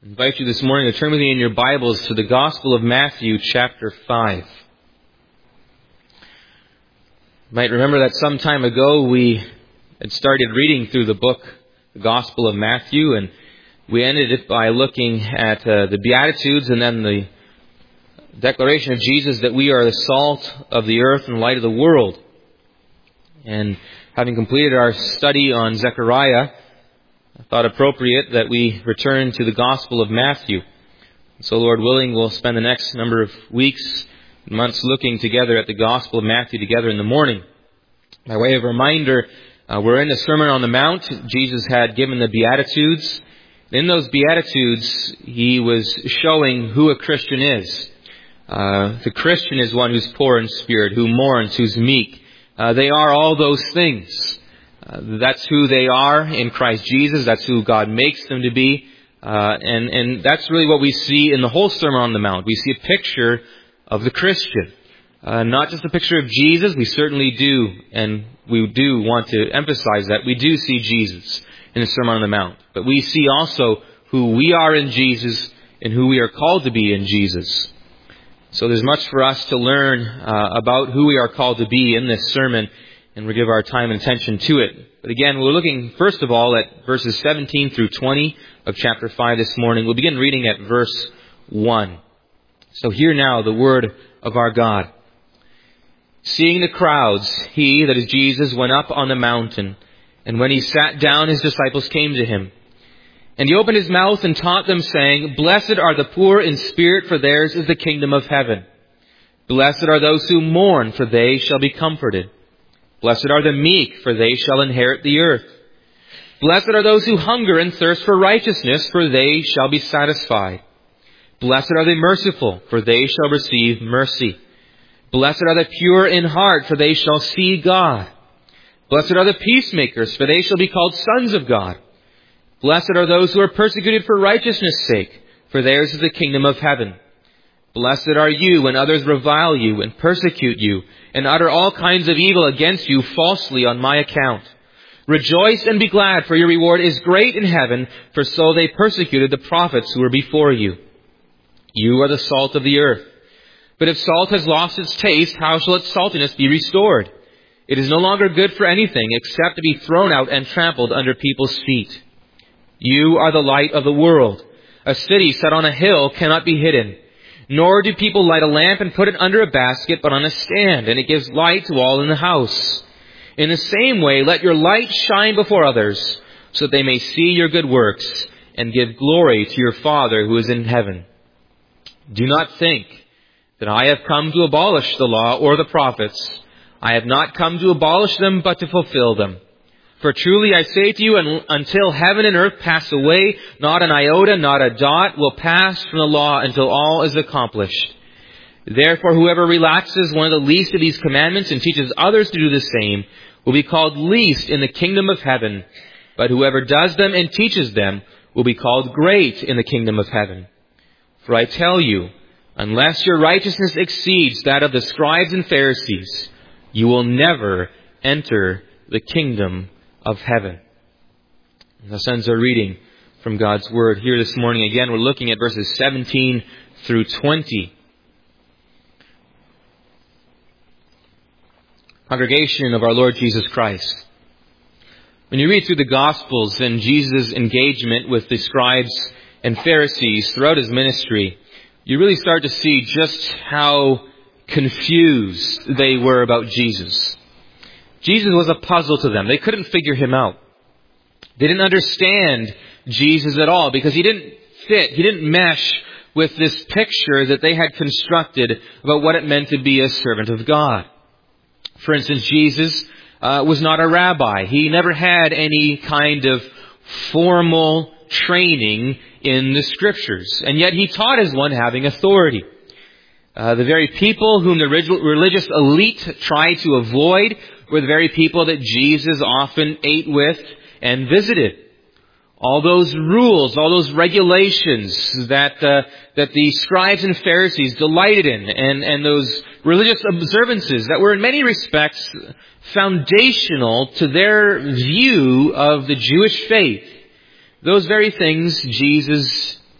I invite you this morning to turn with me in your Bibles to the Gospel of Matthew, chapter 5. You might remember that some time ago we had started reading through the book, the Gospel of Matthew, and we ended it by looking at the Beatitudes and then the declaration of Jesus that we are the salt of the earth and light of the world. And having completed our study on Zechariah, I thought appropriate that we return to the Gospel of Matthew. So, Lord willing, we'll spend the next number of weeks and months looking together at the Gospel of Matthew together in the morning. By way of reminder, we're in the Sermon on the Mount. Jesus had given the Beatitudes. In those Beatitudes, he was showing who a Christian is. The Christian is one who's poor in spirit, who mourns, who's meek. They are all those things. That's who they are in Christ Jesus. That's who God makes them to be. And that's really what we see in the whole Sermon on the Mount. We see a picture of the Christian. Not just a picture of Jesus. We certainly do, and we do want to emphasize that. We do see Jesus in the Sermon on the Mount. But we see also who we are in Jesus and who we are called to be in Jesus. So there's much for us to learn about who we are called to be in this sermon, and we'll give our time and attention to it. But again, we're looking first of all at verses 17 through 20 of chapter 5 this morning. We'll begin reading at verse 1. So hear now the word of our God. Seeing the crowds, he, that is Jesus, went up on the mountain, and when he sat down, his disciples came to him. And he opened his mouth and taught them, saying, Blessed are the poor in spirit, for theirs is the kingdom of heaven. Blessed are those who mourn, for they shall be comforted. Blessed are the meek, for they shall inherit the earth. Blessed are those who hunger and thirst for righteousness, for they shall be satisfied. Blessed are the merciful, for they shall receive mercy. Blessed are the pure in heart, for they shall see God. Blessed are the peacemakers, for they shall be called sons of God. Blessed are those who are persecuted for righteousness' sake, for theirs is the kingdom of heaven. Blessed are you when others revile you and persecute you and utter all kinds of evil against you falsely on my account. Rejoice and be glad, for your reward is great in heaven, for so they persecuted the prophets who were before you. You are the salt of the earth. But if salt has lost its taste, how shall its saltiness be restored? It is no longer good for anything except to be thrown out and trampled under people's feet. You are the light of the world. A city set on a hill cannot be hidden. Nor do people light a lamp and put it under a basket, but on a stand, and it gives light to all in the house. In the same way, let your light shine before others, so that they may see your good works and give glory to your Father who is in heaven. Do not think that I have come to abolish the law or the prophets. I have not come to abolish them, but to fulfill them. For truly I say to you, until heaven and earth pass away, not an iota, not a dot will pass from the law until all is accomplished. Therefore, whoever relaxes one of the least of these commandments and teaches others to do the same will be called least in the kingdom of heaven. But whoever does them and teaches them will be called great in the kingdom of heaven. For I tell you, unless your righteousness exceeds that of the scribes and Pharisees, you will never enter the kingdom of heaven. Thus ends our reading from God's Word. Here this morning again we're looking at verses 17 through 20. Congregation of our Lord Jesus Christ. When you read through the Gospels and Jesus' engagement with the scribes and Pharisees throughout his ministry, you really start to see just how confused they were about Jesus. Jesus was a puzzle to them. They couldn't figure him out. They didn't understand Jesus at all because he didn't fit, he didn't mesh with this picture that they had constructed about what it meant to be a servant of God. For instance, Jesus was not a rabbi. He never had any kind of formal training in the Scriptures. And yet he taught as one having authority. The very people whom the religious elite tried to avoid were the very people that Jesus often ate with and visited. All those rules, all those regulations that the scribes and Pharisees delighted in, and those religious observances that were in many respects foundational to their view of the Jewish faith, those very things Jesus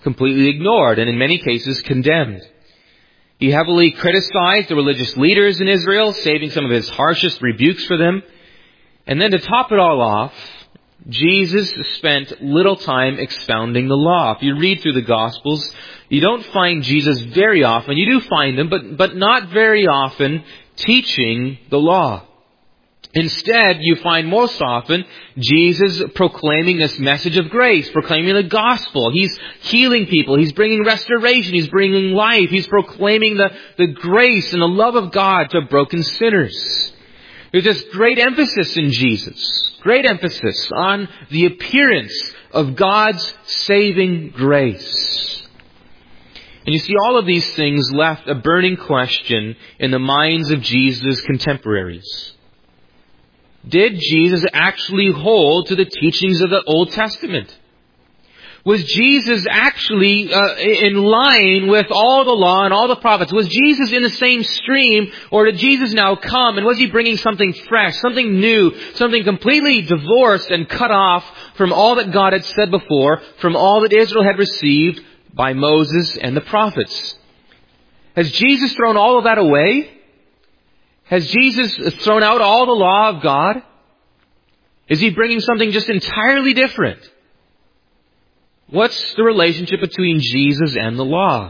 completely ignored and in many cases condemned. He heavily criticized the religious leaders in Israel, saving some of his harshest rebukes for them. And then to top it all off, Jesus spent little time expounding the law. If you read through the Gospels, you don't find Jesus very often. You do find him, but not very often teaching the law. Instead, you find most often Jesus proclaiming this message of grace, proclaiming the gospel. He's healing people. He's bringing restoration. He's bringing life. He's proclaiming the grace and the love of God to broken sinners. There's this great emphasis in Jesus. Great emphasis on the appearance of God's saving grace. And you see, all of these things left a burning question in the minds of Jesus' contemporaries. Did Jesus actually hold to the teachings of the Old Testament? Was Jesus actually in line with all the law and all the prophets? Was Jesus in the same stream, or did Jesus now come and was he bringing something fresh, something new, something completely divorced and cut off from all that God had said before, from all that Israel had received by Moses and the prophets? Has Jesus thrown all of that away? Has Jesus thrown out all the law of God? Is he bringing something just entirely different? What's the relationship between Jesus and the law?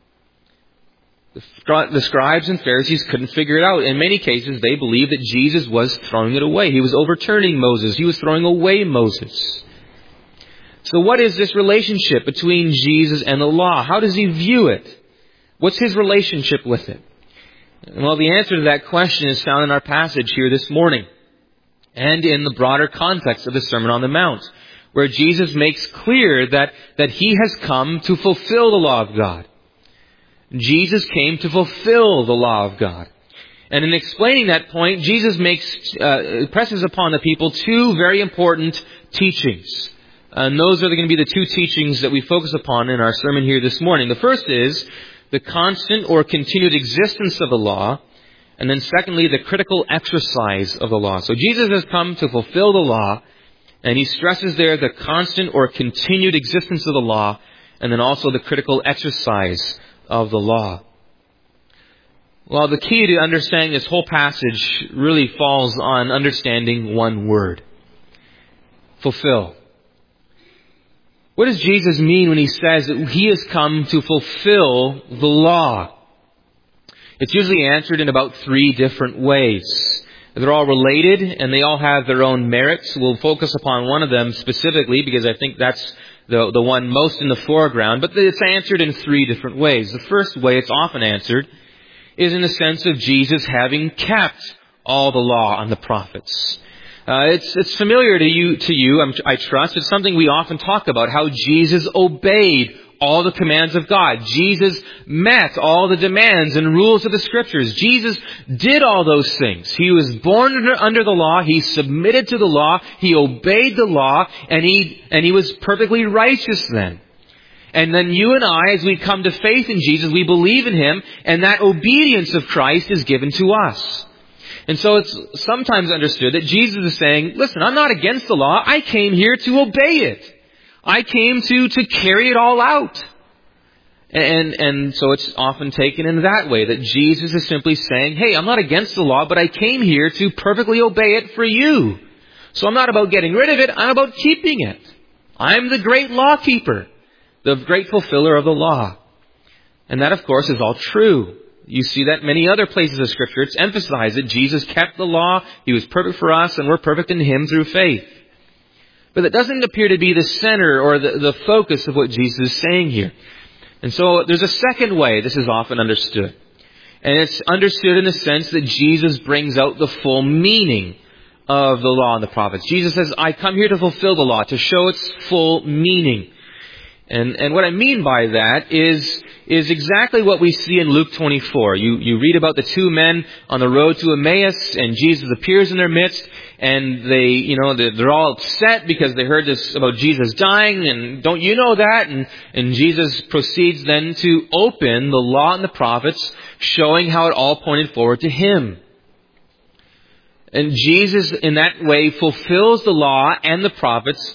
The scribes and Pharisees couldn't figure it out. In many cases, they believed that Jesus was throwing it away. He was overturning Moses. He was throwing away Moses. So what is this relationship between Jesus and the law? How does he view it? What's his relationship with it? Well, the answer to that question is found in our passage here this morning and in the broader context of the Sermon on the Mount, where Jesus makes clear that he has come to fulfill the law of God. Jesus came to fulfill the law of God. And in explaining that point, Jesus presses upon the people two very important teachings. And those are going to be the two teachings that we focus upon in our sermon here this morning. The first is the constant or continued existence of the law. And then secondly, the critical exercise of the law. So Jesus has come to fulfill the law. And he stresses there the constant or continued existence of the law. And then also the critical exercise of the law. Well, the key to understanding this whole passage really falls on understanding one word. Fulfill. What does Jesus mean when he says that he has come to fulfill the law? It's usually answered in about 3 different ways. They're all related and they all have their own merits. We'll focus upon one of them specifically because I think that's the one most in the foreground. But it's answered in 3 different ways. The first way it's often answered is in the sense of Jesus having kept all the law and the prophets. It's familiar to you, I trust. It's something we often talk about, how Jesus obeyed all the commands of God. Jesus met all the demands and rules of the Scriptures. Jesus did all those things. He was born under the law. He submitted to the law. He obeyed the law. And he was perfectly righteous then. And then you and I, as we come to faith in Jesus, we believe in Him. And that obedience of Christ is given to us. And so it's sometimes understood that Jesus is saying, listen, I'm not against the law. I came here to obey it. I came to carry it all out. And so it's often taken in that way, that Jesus is simply saying, hey, I'm not against the law, but I came here to perfectly obey it for you. So I'm not about getting rid of it, I'm about keeping it. I'm the great law keeper, the great fulfiller of the law. And that, of course, is all true. You see that in many other places of Scripture. It's emphasized that Jesus kept the law, He was perfect for us, and we're perfect in Him through faith. But that doesn't appear to be the center or the focus of what Jesus is saying here. And so there's a second way this is often understood. And it's understood in the sense that Jesus brings out the full meaning of the law and the prophets. Jesus says, I come here to fulfill the law, to show its full meaning. And what I mean by that is exactly what we see in Luke 24. You read about the 2 men on the road to Emmaus, and Jesus appears in their midst, and they're all upset because they heard this about Jesus dying, and don't you know that? And Jesus proceeds then to open the law and the prophets, showing how it all pointed forward to Him. And Jesus, in that way, fulfills the law and the prophets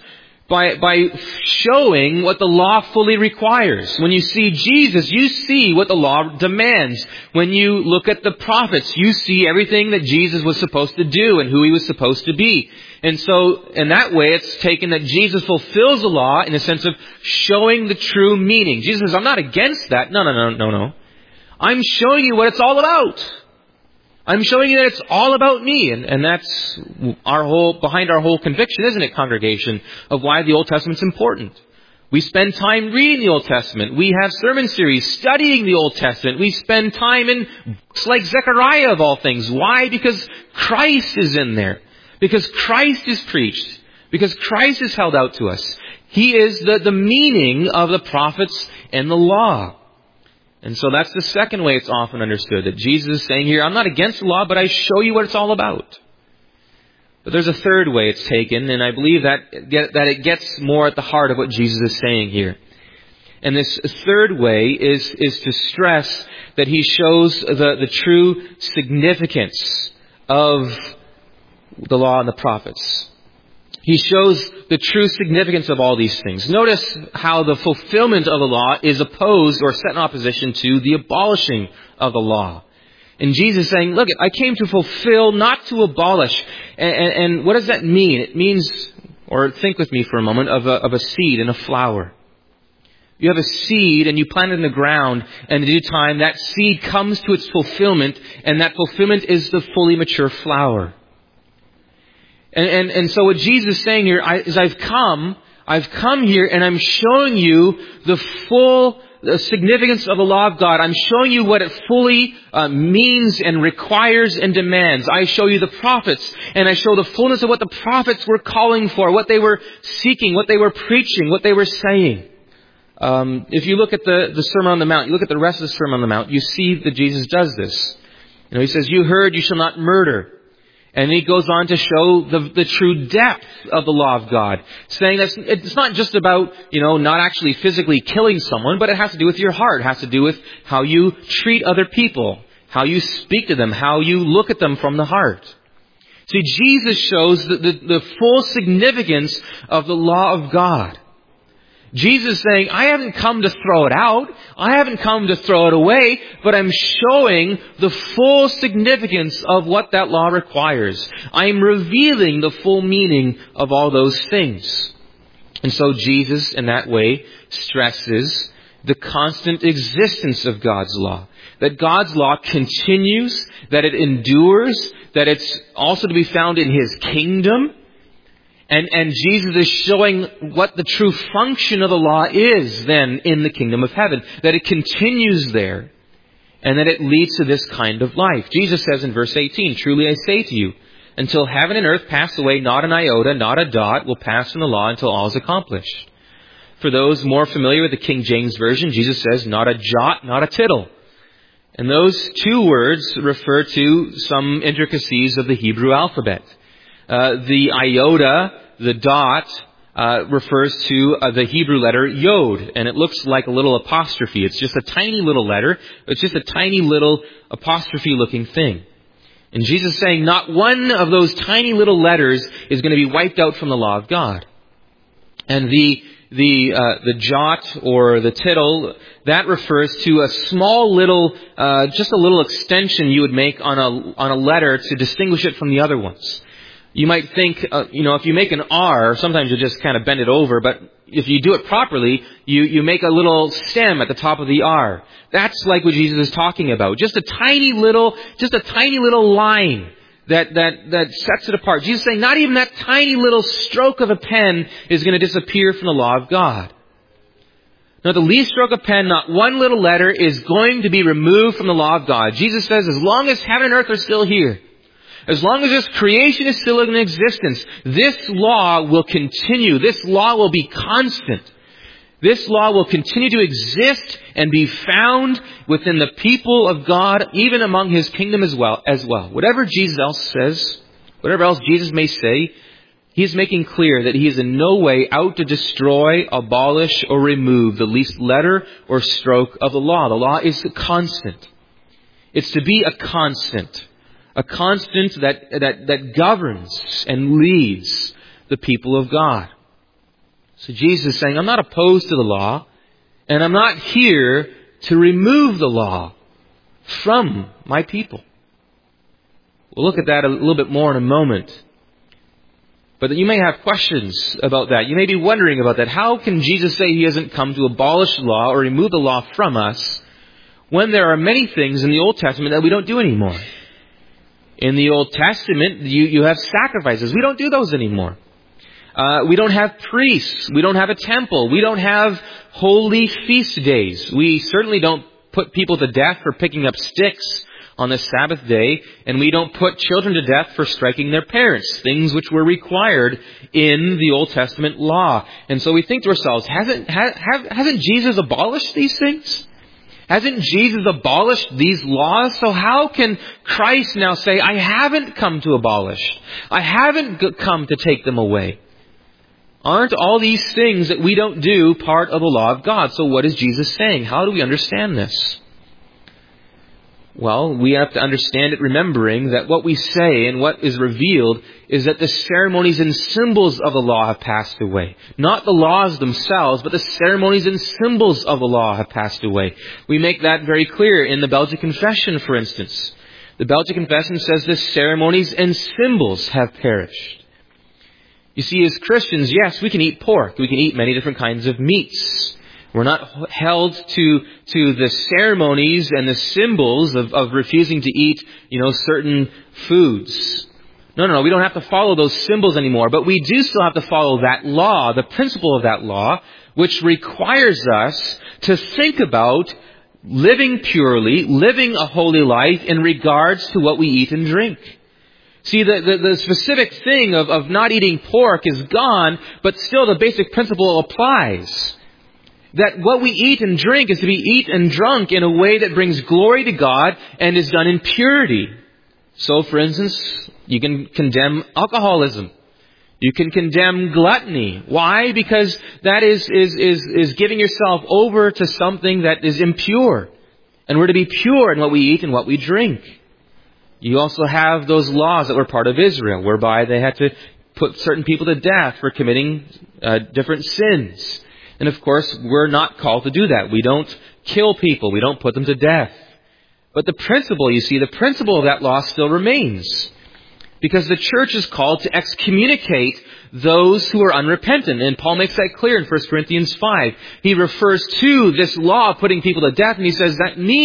by showing what the law fully requires. When you see Jesus, you see what the law demands. When you look at the prophets, you see everything that Jesus was supposed to do and who he was supposed to be. And so, in that way, it's taken that Jesus fulfills the law in the sense of showing the true meaning. Jesus says, I'm not against that. No. I'm showing you what it's all about. I'm showing you that it's all about me. And that's behind our whole conviction, isn't it, congregation, of why the Old Testament's important. We spend time reading the Old Testament. We have sermon series studying the Old Testament. We spend time in books like Zechariah, of all things. Why? Because Christ is in there. Because Christ is preached. Because Christ is held out to us. He is the meaning of the prophets and the law. And so that's the second way it's often understood, that Jesus is saying here, I'm not against the law, but I show you what it's all about. But there's a third way it's taken, and I believe that it gets more at the heart of what Jesus is saying here. And this third way is to stress that he shows the true significance of the law and the prophets. He shows the true significance of all these things. Notice how the fulfillment of the law is opposed or set in opposition to the abolishing of the law. And Jesus is saying, look, I came to fulfill, not to abolish. And what does that mean? It means, or think with me for a moment, of a seed and a flower. You have a seed and you plant it in the ground, and in due time that seed comes to its fulfillment, and that fulfillment is the fully mature flower. And so what Jesus is saying here is I've come here and I'm showing you the full significance of the law of God. I'm showing you what it fully means and requires and demands. I show you the prophets, and I show the fullness of what the prophets were calling for, what they were seeking, what they were preaching, what they were saying. If you look at the Sermon on the Mount, you look at the rest of the Sermon on the Mount, you see that Jesus does this. He says, you heard, you shall not murder. And he goes on to show the true depth of the law of God, saying that it's not just about, not actually physically killing someone, but it has to do with your heart. It has to do with how you treat other people, how you speak to them, how you look at them from the heart. See, Jesus shows the full significance of the law of God. Jesus is saying, I haven't come to throw it out. I haven't come to throw it away, but I'm showing the full significance of what that law requires. I'm revealing the full meaning of all those things. And so Jesus, in that way, stresses the constant existence of God's law. That God's law continues, that it endures, that it's also to be found in His kingdom. And Jesus is showing what the true function of the law is then in the kingdom of heaven. That it continues there. And that it leads to this kind of life. Jesus says in verse 18, truly I say to you, until heaven and earth pass away, not an iota, not a dot will pass from the law until all is accomplished. For those more familiar with the King James Version, Jesus says, not a jot, not a tittle. And those two words refer to some intricacies of the Hebrew alphabet. The iota, the dot, refers to the Hebrew letter yod, and it looks like a little apostrophe. It's just a tiny little letter. It's just a tiny little apostrophe-looking thing. And Jesus is saying not one of those tiny little letters is going to be wiped out from the law of God. And the jot or the tittle, that refers to a small little, just a little extension you would make on a letter to distinguish it from the other ones. You might think, if you make an R, sometimes you just kind of bend it over, but if you do it properly, you make a little stem at the top of the R. That's like what Jesus is talking about. Just a tiny little line that sets it apart. Jesus is saying not even that tiny little stroke of a pen is going to disappear from the law of God. Not the least stroke of pen, not one little letter is going to be removed from the law of God. Jesus says as long as heaven and earth are still here, as long as this creation is still in existence, this law will continue. This law will be constant. This law will continue to exist and be found within the people of God, even among His kingdom as well. Whatever Jesus else says, whatever else Jesus may say, He is making clear that He is in no way out to destroy, abolish, or remove the least letter or stroke of the law. The law is constant. It's to be a constant. A constant that governs and leads the people of God. So Jesus is saying, I'm not opposed to the law, and I'm not here to remove the law from my people. We'll look at that a little bit more in a moment. But you may have questions about that. You may be wondering about that. How can Jesus say He hasn't come to abolish the law or remove the law from us when there are many things in the Old Testament that we don't do anymore? In the Old Testament, you have sacrifices. We don't do those anymore. We don't have priests. We don't have a temple. We don't have holy feast days. We certainly don't put people to death for picking up sticks on the Sabbath day, and we don't put children to death for striking their parents, things which were required in the Old Testament law. And so we think to ourselves, hasn't Jesus abolished these things? Hasn't Jesus abolished these laws? So how can Christ now say, I haven't come to abolish. I haven't come to take them away? Aren't all these things that we don't do part of the law of God? So what is Jesus saying? How do we understand this? Well, we have to understand it remembering that what we say and what is revealed is that the ceremonies and symbols of the law have passed away. Not the laws themselves, but the ceremonies and symbols of the law have passed away. We make that very clear in the Belgic Confession, for instance. The Belgic Confession says the ceremonies and symbols have perished. You see, as Christians, yes, we can eat pork. We can eat many different kinds of meats. We're not held to the ceremonies and the symbols of refusing to eat, certain foods. No. We don't have to follow those symbols anymore. But we do still have to follow that law, the principle of that law, which requires us to think about living purely, living a holy life in regards to what we eat and drink. See, the specific thing of not eating pork is gone, but still the basic principle applies. That what we eat and drink is to be eat and drunk in a way that brings glory to God and is done in purity. So, for instance, you can condemn alcoholism. You can condemn gluttony. Why? Because that is giving yourself over to something that is impure. And we're to be pure in what we eat and what we drink. You also have those laws that were part of Israel, whereby they had to put certain people to death for committing different sins. And of course, we're not called to do that. We don't kill people. We don't put them to death. But the principle, the principle of that law still remains. Because the church is called to excommunicate those who are unrepentant. And Paul makes that clear in 1 Corinthians 5. He refers to this law putting people to death, and he says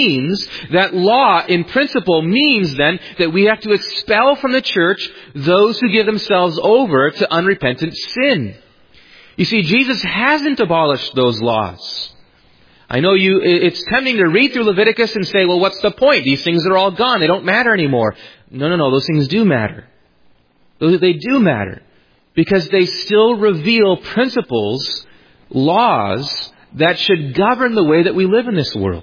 that law in principle means then that we have to expel from the church those who give themselves over to unrepentant sin. You see, Jesus hasn't abolished those laws. I know it's tempting to read through Leviticus and say, well, what's the point? These things are all gone. They don't matter anymore. No. Those things do matter. They do matter. Because they still reveal principles, laws, that should govern the way that we live in this world.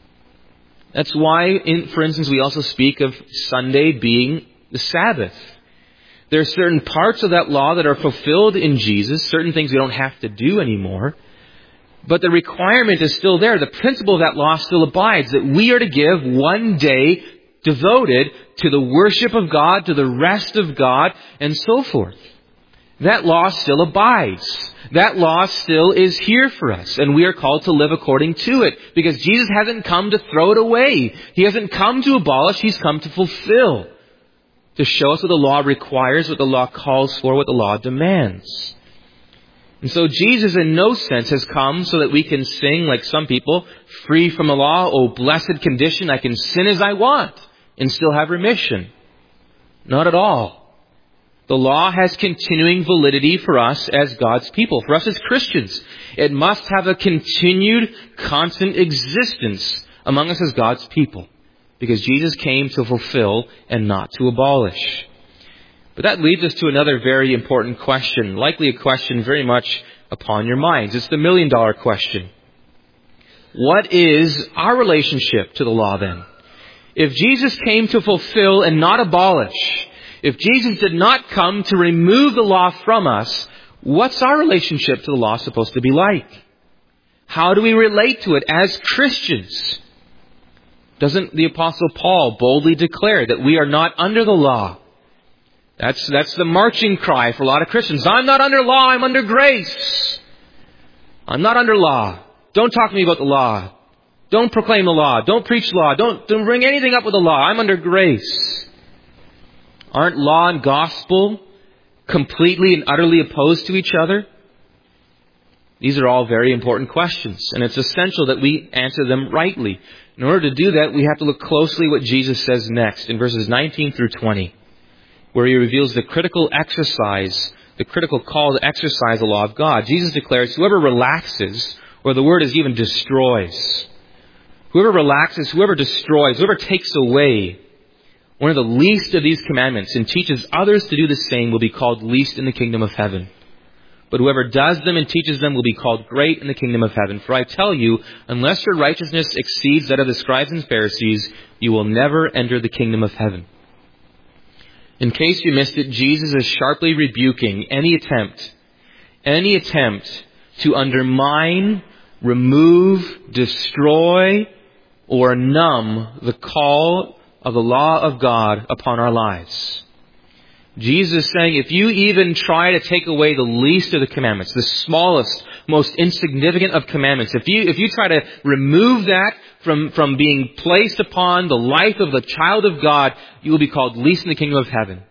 That's why, for instance, we also speak of Sunday being the Sabbath. There are certain parts of that law that are fulfilled in Jesus, certain things we don't have to do anymore. But the requirement is still there. The principle of that law still abides, that we are to give one day devoted to the worship of God, to the rest of God, and so forth. That law still abides. That law still is here for us, and we are called to live according to it, because Jesus hasn't come to throw it away. He hasn't come to abolish, He's come to fulfill. To show us what the law requires, what the law calls for, what the law demands. And so Jesus in no sense has come so that we can sing like some people, free from the law, oh blessed condition, I can sin as I want and still have remission. Not at all. The law has continuing validity for us as God's people, for us as Christians. It must have a continued, constant existence among us as God's people. Because Jesus came to fulfill and not to abolish. But that leads us to another very important question, likely a question very much upon your minds. It's the $1 million question. What is our relationship to the law then? If Jesus came to fulfill and not abolish, if Jesus did not come to remove the law from us, what's our relationship to the law supposed to be like? How do we relate to it as Christians? Doesn't the Apostle Paul boldly declare that we are not under the law? That's the marching cry for a lot of Christians. I'm not under law, I'm under grace. I'm not under law. Don't talk to me about the law. Don't proclaim the law. Don't preach law. Don't bring anything up with the law. I'm under grace. Aren't law and gospel completely and utterly opposed to each other? These are all very important questions, and it's essential that we answer them rightly. In order to do that, we have to look closely at what Jesus says next in verses 19 through 20, where He reveals the critical exercise, the critical call to exercise the law of God. Jesus declares, whoever relaxes, or the word is even destroys, whoever relaxes, whoever destroys, whoever takes away one of the least of these commandments and teaches others to do the same will be called least in the kingdom of heaven. But whoever does them and teaches them will be called great in the kingdom of heaven. For I tell you, unless your righteousness exceeds that of the scribes and Pharisees, you will never enter the kingdom of heaven. In case you missed it, Jesus is sharply rebuking any attempt to undermine, remove, destroy, or numb the call of the law of God upon our lives. Jesus is saying, if you even try to take away the least of the commandments, the smallest, most insignificant of commandments, if you try to remove that from being placed upon the life of the child of God, you will be called least in the kingdom of heaven.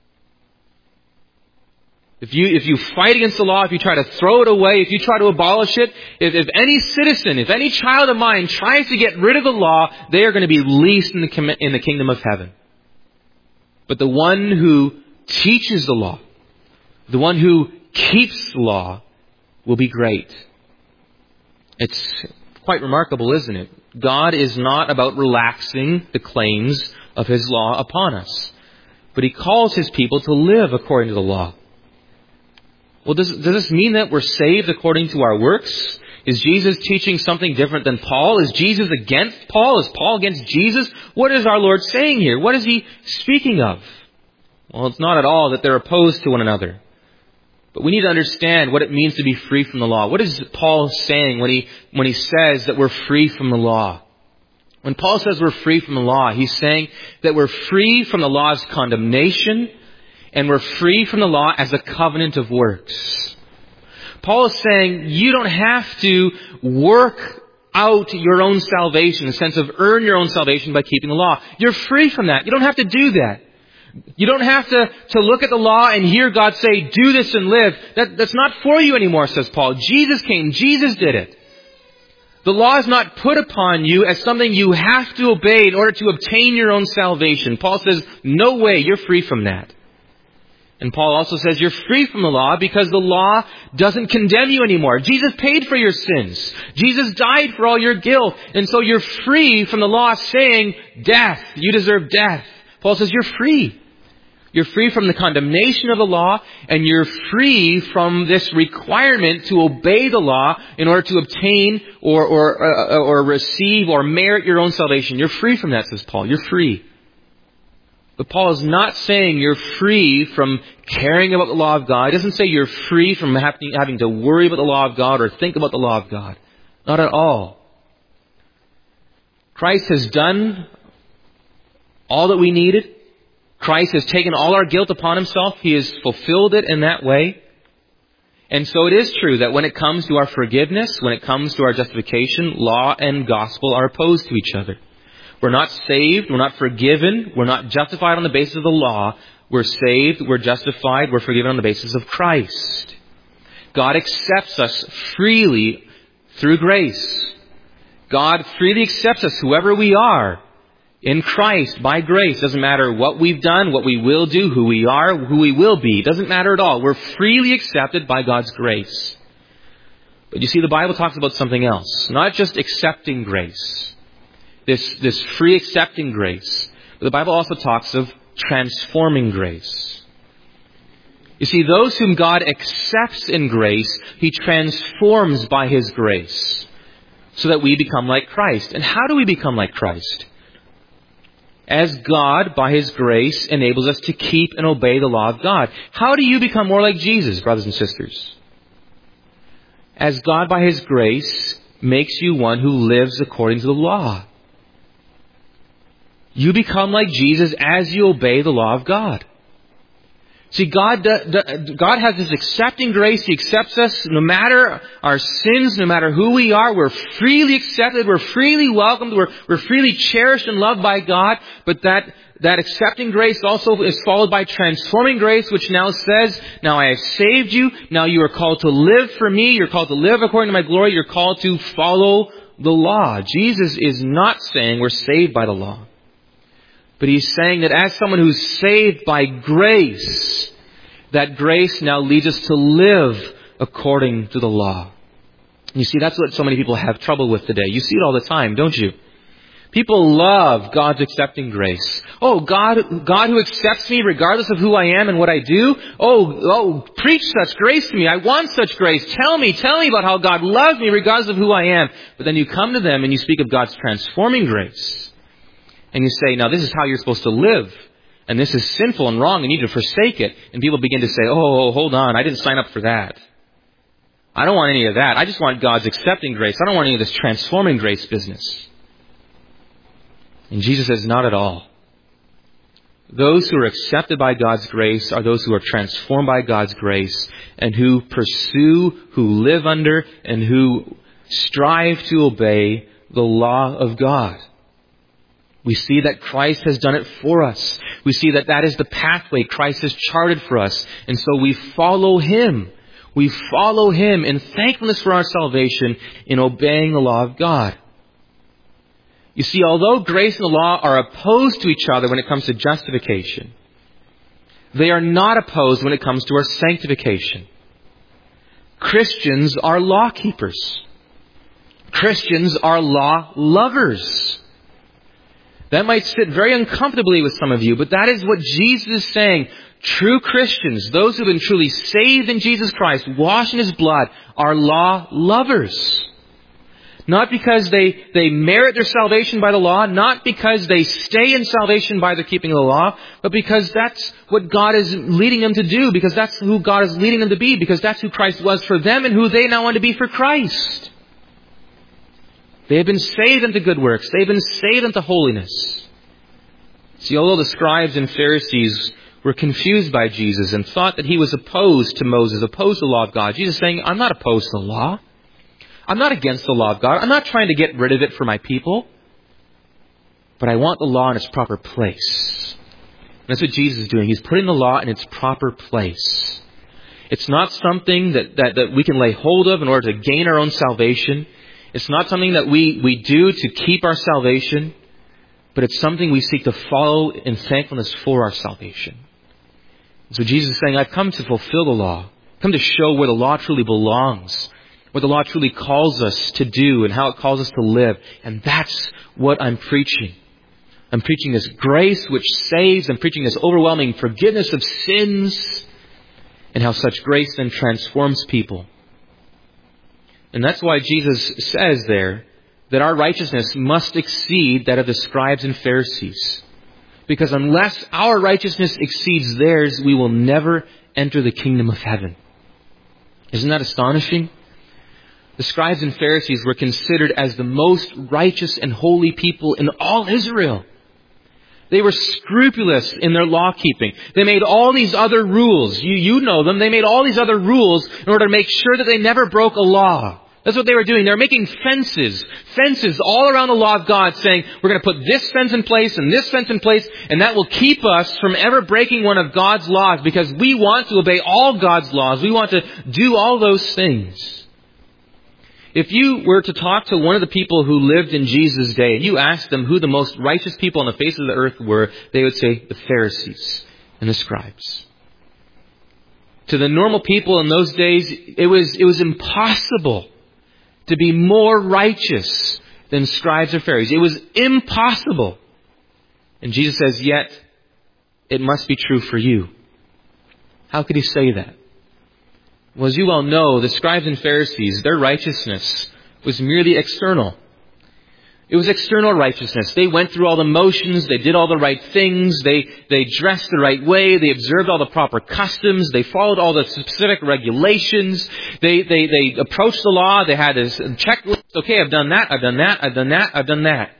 If you fight against the law, if you try to throw it away, if you try to abolish it, if any citizen, if any child of mine tries to get rid of the law, they are going to be least in the kingdom of heaven. But the one who teaches the law, the one who keeps the law, will be great. It's quite remarkable, isn't it? God is not about relaxing the claims of His law upon us, but He calls His people to live according to the law. Well, does this mean that we're saved according to our works? Is Jesus teaching something different than Paul? Is Jesus against Paul? Is Paul against Jesus? What is our Lord saying here? What is He speaking of? Well, it's not at all that they're opposed to one another. But we need to understand what it means to be free from the law. What is Paul saying when he says that we're free from the law? When Paul says we're free from the law, he's saying that we're free from the law's condemnation and we're free from the law as a covenant of works. Paul is saying you don't have to work out your own salvation, in the sense of earn your own salvation by keeping the law. You're free from that. You don't have to do that. You don't have to look at the law and hear God say, do this and live. That's not for you anymore, says Paul. Jesus came. Jesus did it. The law is not put upon you as something you have to obey in order to obtain your own salvation. Paul says, no way, you're free from that. And Paul also says you're free from the law because the law doesn't condemn you anymore. Jesus paid for your sins. Jesus died for all your guilt. And so you're free from the law saying, death, you deserve death. Paul says you're free. You're free from the condemnation of the law, and you're free from this requirement to obey the law in order to obtain or receive or merit your own salvation. You're free from that, says Paul. You're free. But Paul is not saying you're free from caring about the law of God. He doesn't say you're free from having to worry about the law of God or think about the law of God. Not at all. Christ has done all that we needed. Christ has taken all our guilt upon Himself. He has fulfilled it in that way. And so it is true that when it comes to our forgiveness, when it comes to our justification, law and gospel are opposed to each other. We're not saved, we're not forgiven, we're not justified on the basis of the law. We're saved, we're justified, we're forgiven on the basis of Christ. God accepts us freely through grace. God freely accepts us, whoever we are, in Christ, by grace. Doesn't matter what we've done, what we will do, who we are, who we will be. Doesn't matter at all. We're freely accepted by God's grace. But you see, the Bible talks about something else. Not just accepting grace. This free accepting grace. But the Bible also talks of transforming grace. You see, those whom God accepts in grace, He transforms by His grace. So that we become like Christ. And how do we become like Christ? As God, by His grace, enables us to keep and obey the law of God. How do you become more like Jesus, brothers and sisters? As God, by His grace, makes you one who lives according to the law. You become like Jesus as you obey the law of God. See, God has this accepting grace. He accepts us no matter our sins, no matter who we are. We're freely accepted. We're freely welcomed. We're freely cherished and loved by God. But that accepting grace also is followed by transforming grace, which now says, now I have saved you. Now you are called to live for me. You're called to live according to my glory. You're called to follow the law. Jesus is not saying we're saved by the law. But He's saying that as someone who's saved by grace, that grace now leads us to live according to the law. You see, that's what so many people have trouble with today. You see it all the time, don't you? People love God's accepting grace. Oh, God who accepts me regardless of who I am and what I do. Oh, preach such grace to me. I want such grace. Tell me about how God loves me regardless of who I am. But then you come to them and you speak of God's transforming grace. And you say, now this is how you're supposed to live. And this is sinful and wrong and you need to forsake it. And people begin to say, oh, hold on, I didn't sign up for that. I don't want any of that. I just want God's accepting grace. I don't want any of this transforming grace business. And Jesus says, not at all. Those who are accepted by God's grace are those who are transformed by God's grace and who pursue, who live under, and who strive to obey the law of God. We see that Christ has done it for us. We see that is the pathway Christ has charted for us. And so we follow Him. We follow Him in thankfulness for our salvation in obeying the law of God. You see, although grace and the law are opposed to each other when it comes to justification, they are not opposed when it comes to our sanctification. Christians are law keepers. Christians are law lovers. That might sit very uncomfortably with some of you, but that is what Jesus is saying. True Christians, those who have been truly saved in Jesus Christ, washed in His blood, are law lovers. Not because they merit their salvation by the law, not because they stay in salvation by the keeping of the law, but because that's what God is leading them to do, because that's who God is leading them to be, because that's who Christ was for them and who they now want to be for Christ. They have been saved unto good works. They have been saved unto holiness. See, although the scribes and Pharisees were confused by Jesus and thought that He was opposed to Moses, opposed to the law of God, Jesus is saying, I'm not opposed to the law. I'm not against the law of God. I'm not trying to get rid of it for my people. But I want the law in its proper place. And that's what Jesus is doing. He's putting the law in its proper place. It's not something that we can lay hold of in order to gain our own salvation. It's not something that we do to keep our salvation. But it's something we seek to follow in thankfulness for our salvation. And so Jesus is saying, I've come to fulfill the law. I've come to show where the law truly belongs. What the law truly calls us to do and how it calls us to live. And that's what I'm preaching. I'm preaching this grace which saves. I'm preaching this overwhelming forgiveness of sins. And how such grace then transforms people. And that's why Jesus says there that our righteousness must exceed that of the scribes and Pharisees. Because unless our righteousness exceeds theirs, we will never enter the kingdom of heaven. Isn't that astonishing? The scribes and Pharisees were considered as the most righteous and holy people in all Israel. They were scrupulous in their law keeping. They made all these other rules. You know them. They made all these other rules in order to make sure that they never broke a law. That's what they were doing. They were making fences all around the law of God, saying, we're going to put this fence in place and this fence in place, and that will keep us from ever breaking one of God's laws, because we want to obey all God's laws. We want to do all those things. If you were to talk to one of the people who lived in Jesus' day, and you asked them who the most righteous people on the face of the earth were, they would say the Pharisees and the scribes. To the normal people in those days, it was impossible to be more righteous than scribes or Pharisees. It was impossible. And Jesus says, yet it must be true for you. How could He say that? Well, as you well know, the scribes and Pharisees, their righteousness was merely external. It was external righteousness. They went through all the motions. They did all the right things. They dressed the right way. They observed all the proper customs. They followed all the specific regulations. They approached the law. They had this checklist. Okay, I've done that. I've done that. I've done that. I've done that.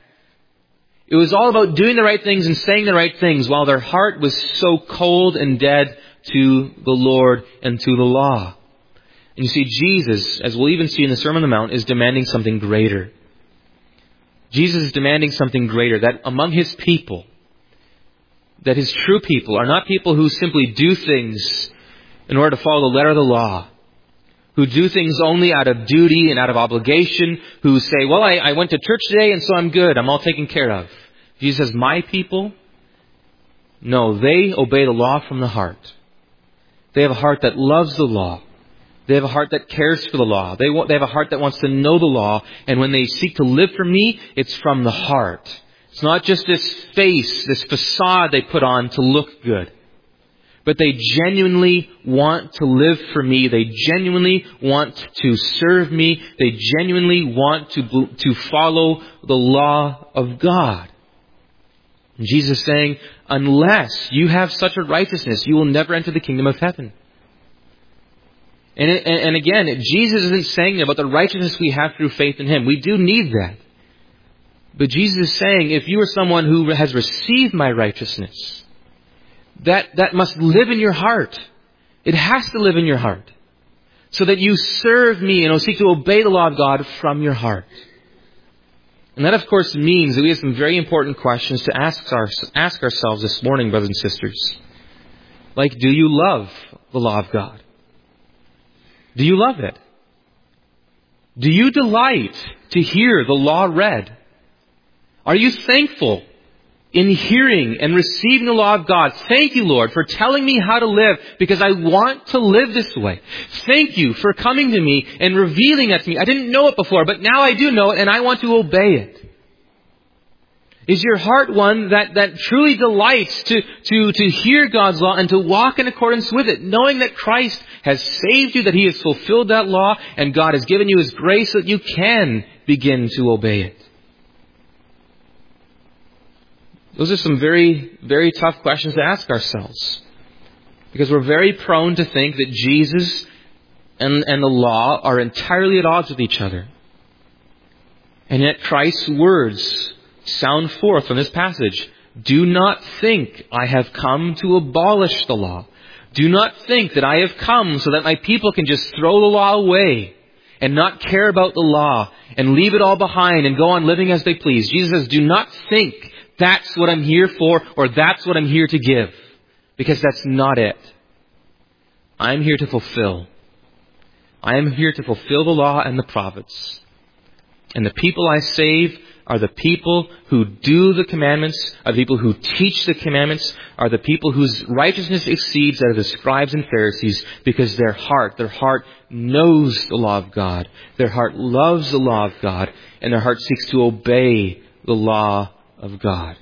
It was all about doing the right things and saying the right things, while their heart was so cold and dead to the Lord and to the law. And you see, Jesus, as we'll even see in the Sermon on the Mount, is demanding something greater. Jesus is demanding something greater, that among His people, that His true people are not people who simply do things in order to follow the letter of the law, who do things only out of duty and out of obligation, who say, well, I went to church today and so I'm good, I'm all taken care of. Jesus says, my people, no, they obey the law from the heart. They have a heart that loves the law. They have a heart that cares for the law. They have a heart that wants to know the law. And when they seek to live for me, it's from the heart. It's not just this face, this facade they put on to look good. But they genuinely want to live for me. They genuinely want to serve me. They genuinely want to follow the law of God. And Jesus is saying, unless you have such a righteousness, you will never enter the kingdom of heaven. And again, Jesus isn't saying about the righteousness we have through faith in Him. We do need that. But Jesus is saying, if you are someone who has received my righteousness, that must live in your heart. It has to live in your heart. So that you serve me and seek to obey the law of God from your heart. And that, of course, means that we have some very important questions to ask ourselves this morning, brothers and sisters. Like, do you love the law of God? Do you love it? Do you delight to hear the law read? Are you thankful in hearing and receiving the law of God? Thank you, Lord, for telling me how to live because I want to live this way. Thank you for coming to me and revealing that to me. I didn't know it before, but now I do know it and I want to obey it. Is your heart one that truly delights to hear God's law and to walk in accordance with it, knowing that Christ has saved you, that He has fulfilled that law, and God has given you His grace so that you can begin to obey it? Those are some very, very tough questions to ask ourselves. Because we're very prone to think that Jesus and the law are entirely at odds with each other. And yet Christ's words sound forth from this passage. Do not think I have come to abolish the law. Do not think that I have come so that my people can just throw the law away and not care about the law and leave it all behind and go on living as they please. Jesus says, do not think that's what I'm here for or that's what I'm here to give. Because that's not it. I'm here to fulfill. I am here to fulfill the law and the prophets. And the people I save are the people who do the commandments, are the people who teach the commandments, are the people whose righteousness exceeds that of the scribes and Pharisees, because their heart knows the law of God. Their heart loves the law of God, and their heart seeks to obey the law of God.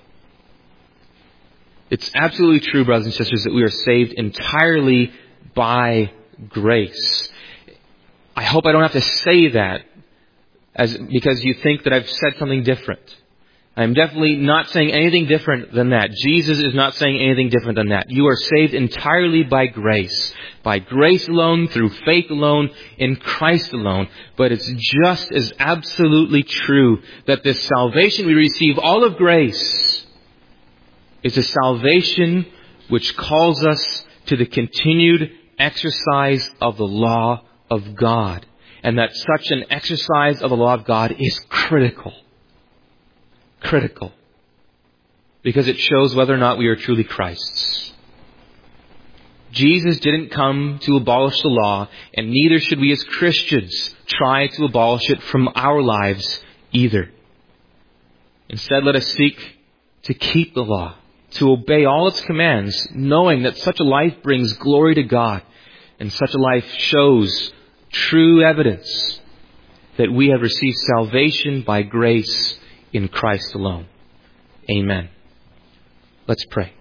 It's absolutely true, brothers and sisters, that we are saved entirely by grace. I hope I don't have to say that because you think that I've said something different. I'm definitely not saying anything different than that. Jesus is not saying anything different than that. You are saved entirely by grace. By grace alone, through faith alone, in Christ alone. But it's just as absolutely true that this salvation we receive, all of grace, is a salvation which calls us to the continued exercise of the law of God. And that such an exercise of the law of God is critical. Critical. Because it shows whether or not we are truly Christ's. Jesus didn't come to abolish the law, and neither should we as Christians try to abolish it from our lives either. Instead, let us seek to keep the law, to obey all its commands, knowing that such a life brings glory to God, and such a life shows true evidence that we have received salvation by grace in Christ alone. Amen. Let's pray.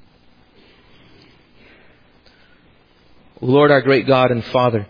Lord, our great God and Father,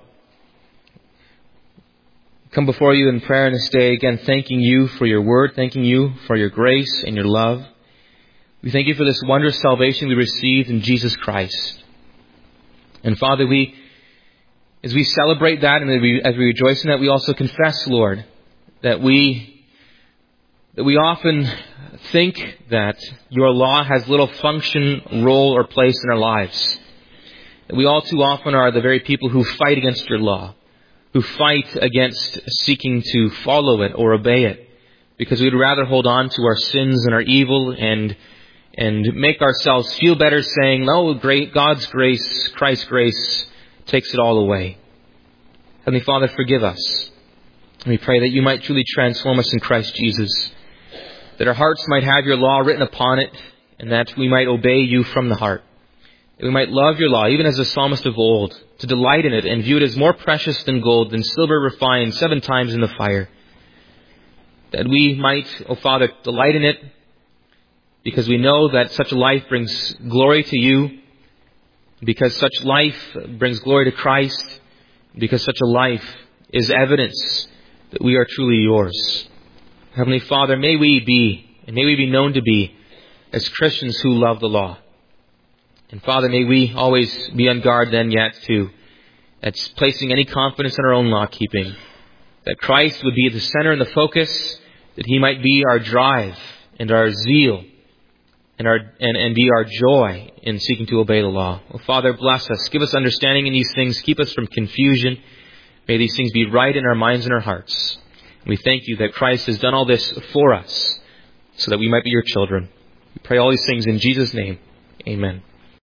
come before you in prayer in this day again, thanking you for your word, thanking you for your grace and your love. We thank you for this wondrous salvation we received in Jesus Christ. And Father, as we celebrate that and as we rejoice in that, we also confess, Lord, that we often think that your law has little function, role, or place in our lives. That we all too often are the very people who fight against your law, who fight against seeking to follow it or obey it, because we'd rather hold on to our sins and our evil and make ourselves feel better saying, "No, God's grace, Christ's grace takes it all away." Heavenly Father, forgive us. And we pray that you might truly transform us in Christ Jesus, that our hearts might have your law written upon it, and that we might obey you from the heart. That we might love your law, even as the psalmist of old, to delight in it and view it as more precious than gold, than silver refined 7 times in the fire. That we might, O Father, delight in it, because we know that such a life brings glory to you, because such life brings glory to Christ, because such a life is evidence that we are truly yours. Heavenly Father, may we be known to be as Christians who love the law. And Father, may we always be on guard then yet too, at placing any confidence in our own law keeping, that Christ would be the center and the focus, that He might be our drive and our zeal and be our joy in seeking to obey the law. Oh, Father, bless us. Give us understanding in these things. Keep us from confusion. May these things be right in our minds and our hearts. And we thank you that Christ has done all this for us so that we might be your children. We pray all these things in Jesus' name. Amen.